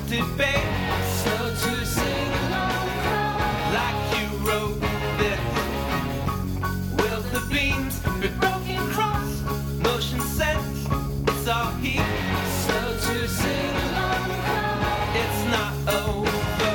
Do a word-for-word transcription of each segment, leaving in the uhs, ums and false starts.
debate. So to sing along, like you wrote this. Will the beams be broken cross? Motion sense, it's all heat. So to sing along, it's not over.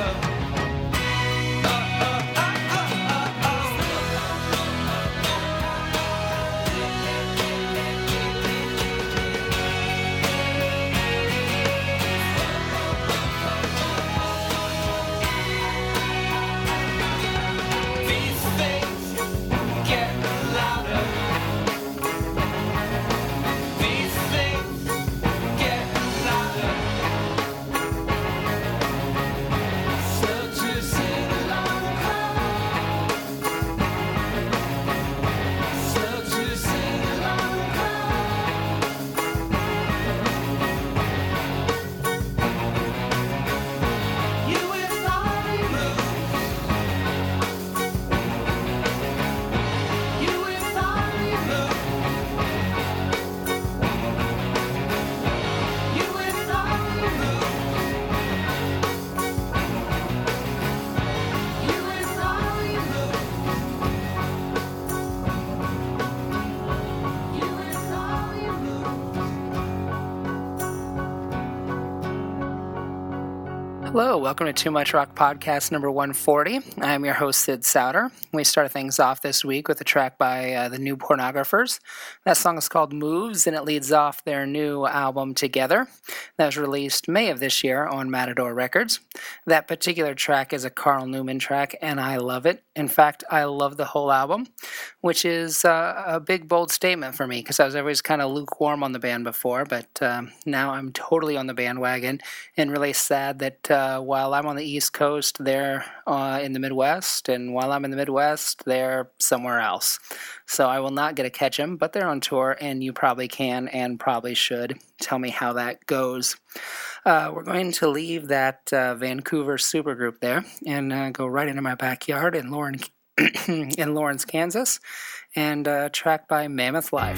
Hello, welcome to Too Much Rock Podcast number one forty. I'm your host, Sid Souter. We start things off this week with a track by uh, the New Pornographers. That song is called Moves, and it leads off their new album, Together, that was released May of this year on Matador Records. That particular track is a Carl Newman track, and I love it. In fact, I love the whole album, which is uh, a big, bold statement for me, because I was always kind of lukewarm on the band before, but uh, now I'm totally on the bandwagon, and really sad that uh, Uh, while I'm on the East Coast, they're uh, in the Midwest, and while I'm in the Midwest, they're somewhere else. So I will not get to catch them, but they're on tour, and you probably can and probably should tell me how that goes. Uh, we're going to leave that uh, Vancouver supergroup there and uh, go right into my backyard in, Lauren, in Lawrence, Kansas, and a track by Mammoth Life.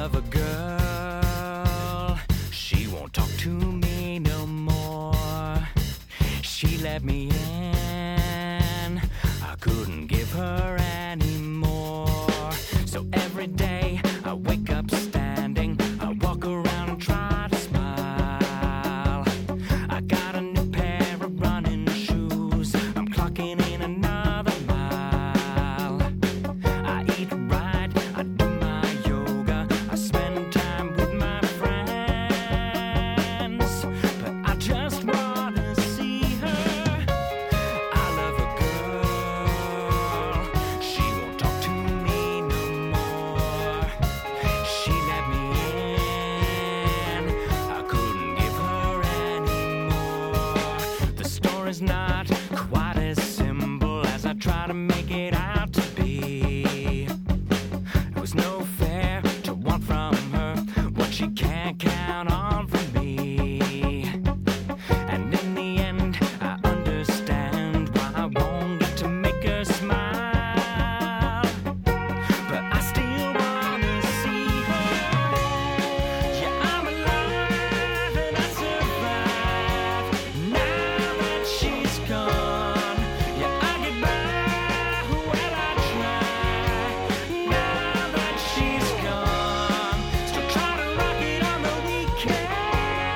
love a girl, she won't talk to me no more. She let me in, I couldn't give her any more. So every day I wake up standing, I walk around and try to smile. I got a new pair of running shoes, I'm clocking in another mile. I eat right, I do my yoga, I spend time with my friends, but I just wanna see her. I love a girl, she won't talk to me no more. She let me in, I couldn't give her any more. The story's not quite as simple as I try to make it out to be. It was no fair to want from her what she can't count on from me. And in the end, I understand why I won't get to make her smile. But I still wanna see her. Yeah, I'm alive and I survive now that she's gone. Yeah, I get by, well I try now that she's gone. Still try to rock it on the weekend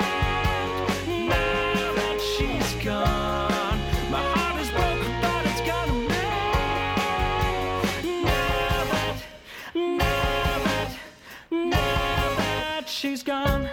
now that she's gone. My heart is broken, but it's gonna mend now that, now that, now that she's gone.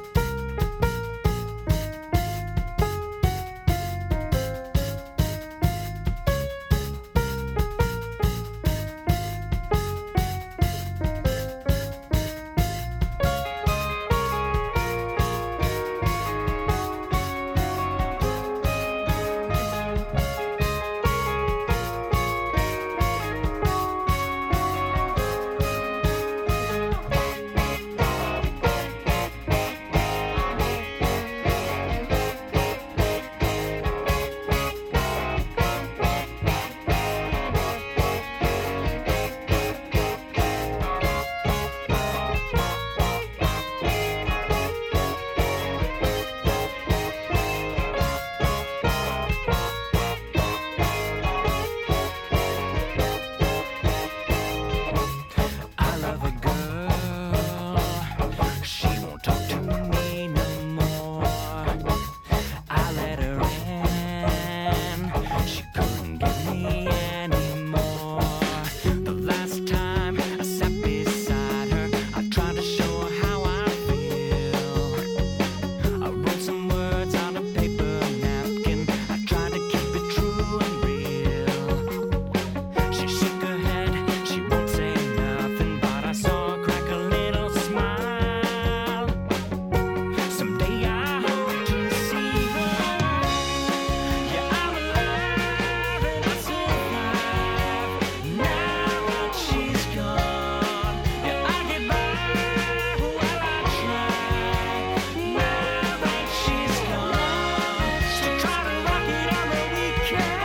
I love a girl, she won't talk to me no more. I let her in, she couldn't give me any more. The last time I sat beside her, I tried to show her how I feel. I wrote some words on a paper napkin, I tried to keep it true and real. She shook her head, she won't say nothing, but I saw her crack a little smile. Someday I hope to see her. Yeah, I'm alive and I survive now that she's gone. Yeah, I get by, well I try now that she's gone. Still try to rock it on the weekend.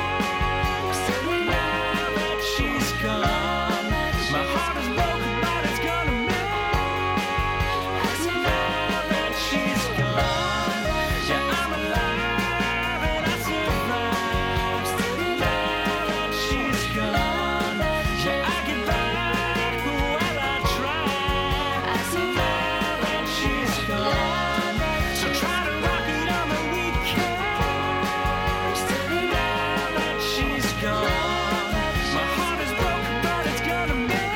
Now that she's gone, my heart is broken, but it's gonna mend. Now that she's gone, yeah, I'm alive and I survive. Now that she's gone, yeah, I get by, well I try. Now that she's gone, so try to rock it on the weekend. Now that she's gone, my heart is broken, but it's gonna mend.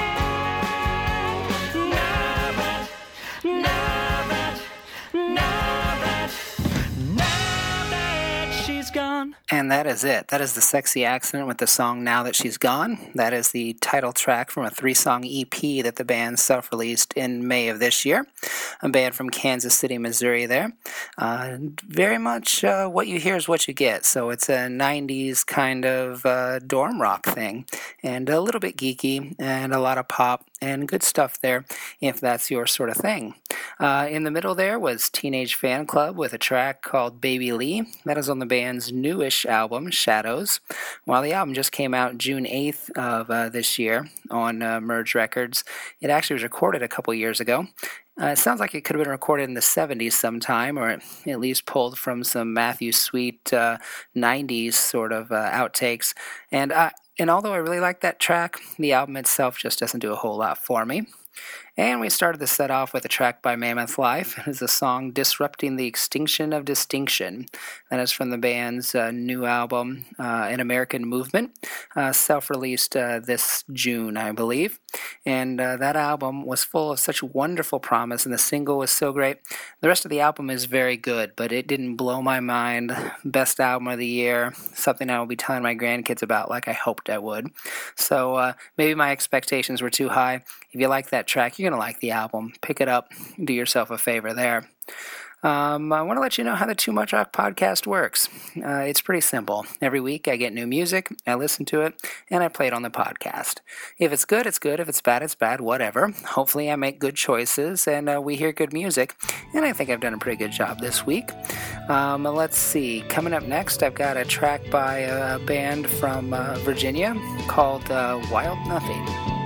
Now that, now that, now that, now that she's gone. And that is it. That is the Sexy Accident with the song Now That She's Gone. That is the title track from a three-song E P that the band self-released in May of this year. A band from Kansas City, Missouri there. Uh, very much uh, what you hear is what you get. So it's a nineties kind of uh, dorm rock thing. And a little bit geeky and a lot of pop and good stuff there if that's your sort of thing. Uh, in the middle there was Teenage Fan Club with a track called Baby Lee. That is on the band's newish album, Shadows. While the album just came out June eighth of uh, this year on uh, Merge Records, it actually was recorded a couple years ago. Uh, it sounds like it could have been recorded in the seventies sometime, or at least pulled from some Matthew Sweet uh, nineties sort of uh, outtakes. And I, and although I really like that track, the album itself just doesn't do a whole lot for me. And we started the set off with a track by Mammoth Life. It is the song Disrupting the Extinction of Distinction. That is from the band's uh, new album, uh, An American Movement, uh, self-released uh, this June, I believe. And uh, that album was full of such wonderful promise, and the single was so great. The rest of the album is very good, but it didn't blow my mind. Best album of the year, something I will be telling my grandkids about like I hoped I would. So uh, maybe my expectations were too high. If you like that track, you're going to like the album. Pick it up. Do yourself a favor there. Um, I want to let you know how the Too Much Rock podcast works. Uh, it's pretty simple. Every week I get new music, I listen to it, and I play it on the podcast. If it's good, it's good. If it's bad, it's bad. Whatever. Hopefully I make good choices and uh, we hear good music, and I think I've done a pretty good job this week. Um, let's see. Coming up next, I've got a track by a band from uh, Virginia called uh, Wild Nothing.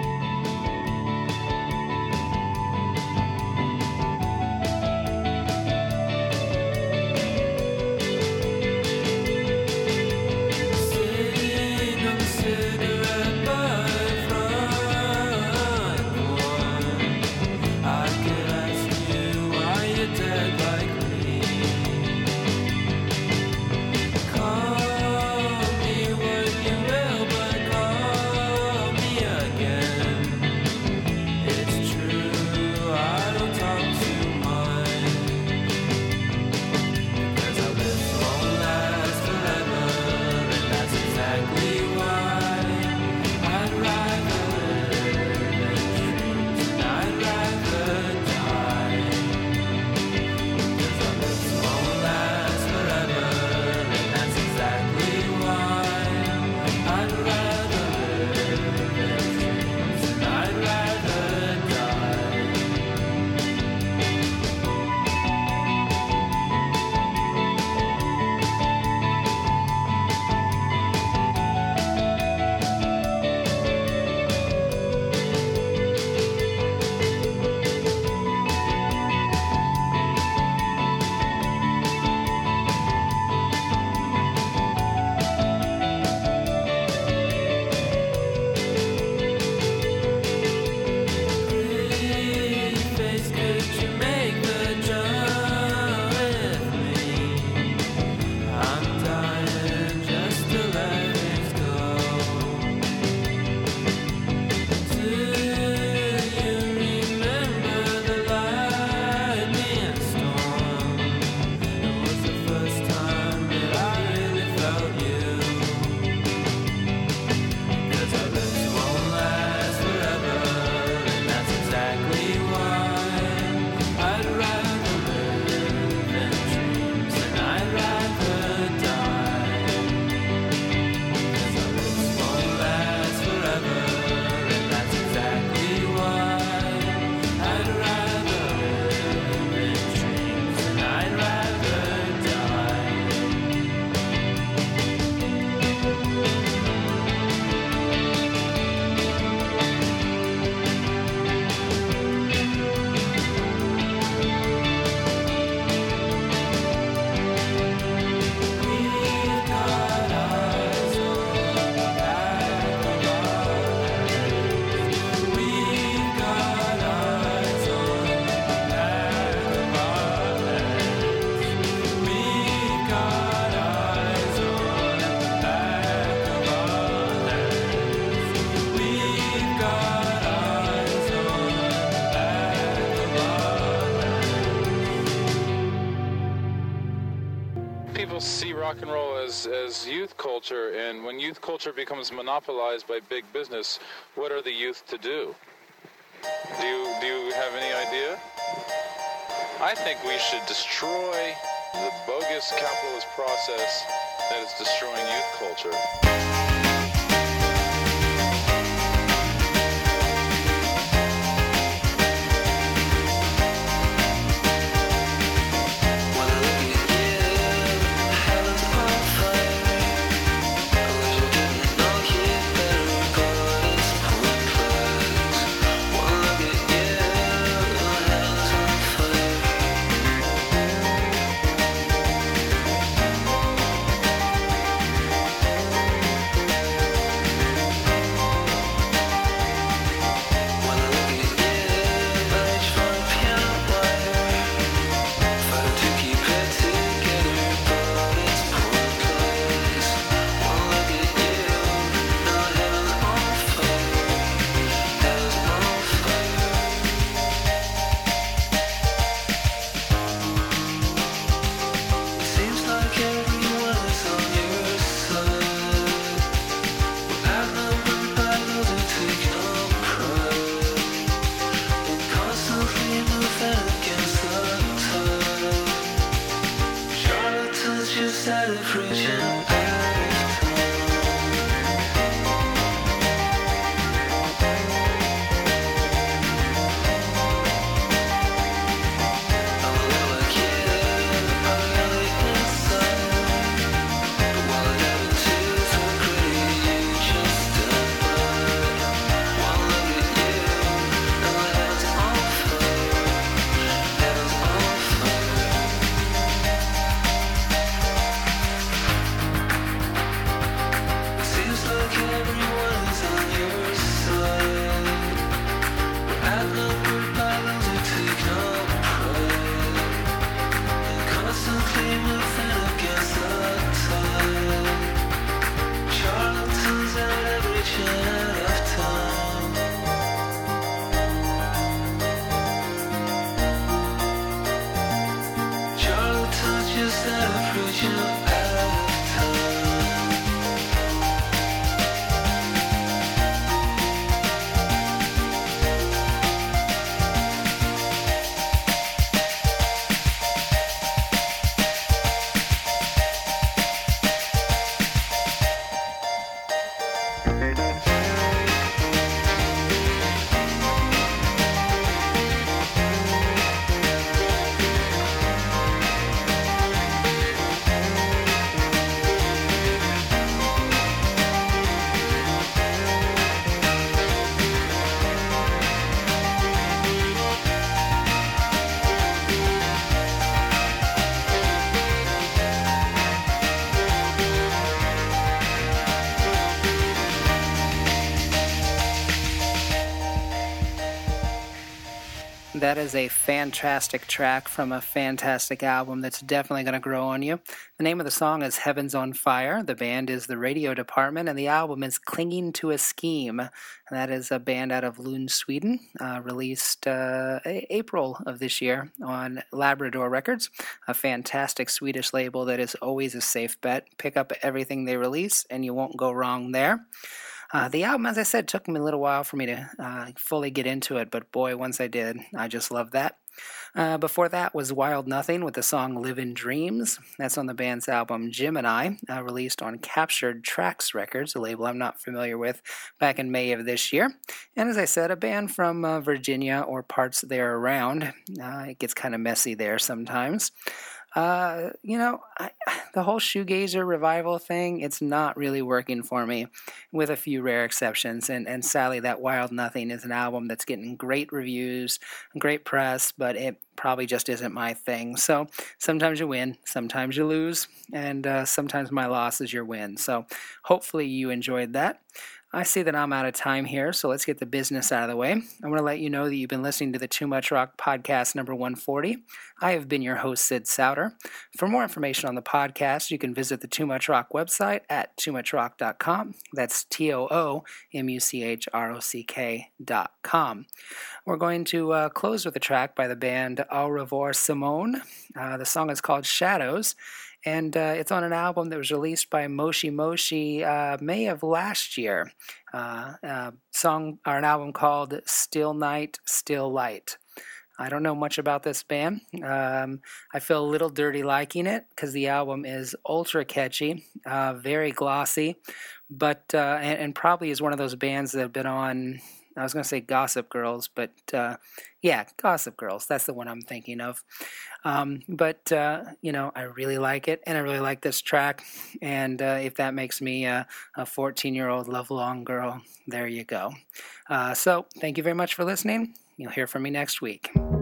see rock and roll as, as youth culture, and when youth culture becomes monopolized by big business, what are the youth to do? Do you, do you have any idea? I think we should destroy the bogus capitalist process that is destroying youth culture. That is a fantastic track from a fantastic album that's definitely going to grow on you. The name of the song is Heaven's on Fire. The band is The Radio Department, and the album is Clinging to a Scheme. And that is a band out of Lund, Sweden, uh, released uh, April of this year on Labrador Records, a fantastic Swedish label that is always a safe bet. Pick up everything they release, and you won't go wrong there. Uh, the album, as I said, took me a little while for me to uh, fully get into it, but boy, once I did, I just loved that. Uh, before that was Wild Nothing with the song Live in Dreams. That's on the band's album Gemini, uh, released on Captured Tracks Records, a label I'm not familiar with, back in May of this year. And as I said, a band from uh, Virginia or parts there around. Uh, it gets kind of messy there sometimes. Uh, you know, I, the whole shoegazer revival thing, it's not really working for me, with a few rare exceptions. And, and sadly, that Wild Nothing is an album that's getting great reviews, great press, but it probably just isn't my thing. So sometimes you win, sometimes you lose, and uh, sometimes my loss is your win. So hopefully you enjoyed that. I see that I'm out of time here, so let's get the business out of the way. I want to let you know that you've been listening to the Too Much Rock podcast number one forty. I have been your host, Sid Souter. For more information on the podcast, you can visit the Too Much Rock website at too much rock dot com. That's T O O M U C H R O C K dot com. We're going to uh, close with a track by the band Au Revoir Simone. Uh, the song is called Shadows. And uh, it's on an album that was released by Moshi Moshi uh, May of last year. Uh, a song or an album called Still Night, Still Light. I don't know much about this band. Um, I feel a little dirty liking it because the album is ultra catchy, uh, very glossy, but uh, and, and probably is one of those bands that have been on. I was going to say Gossip Girls, but uh, yeah, Gossip Girls. That's the one I'm thinking of. Um, but, uh, you know, I really like it, and I really like this track. And uh, if that makes me a fourteen-year-old love-long girl, there you go. Uh, so thank you very much for listening. You'll hear from me next week.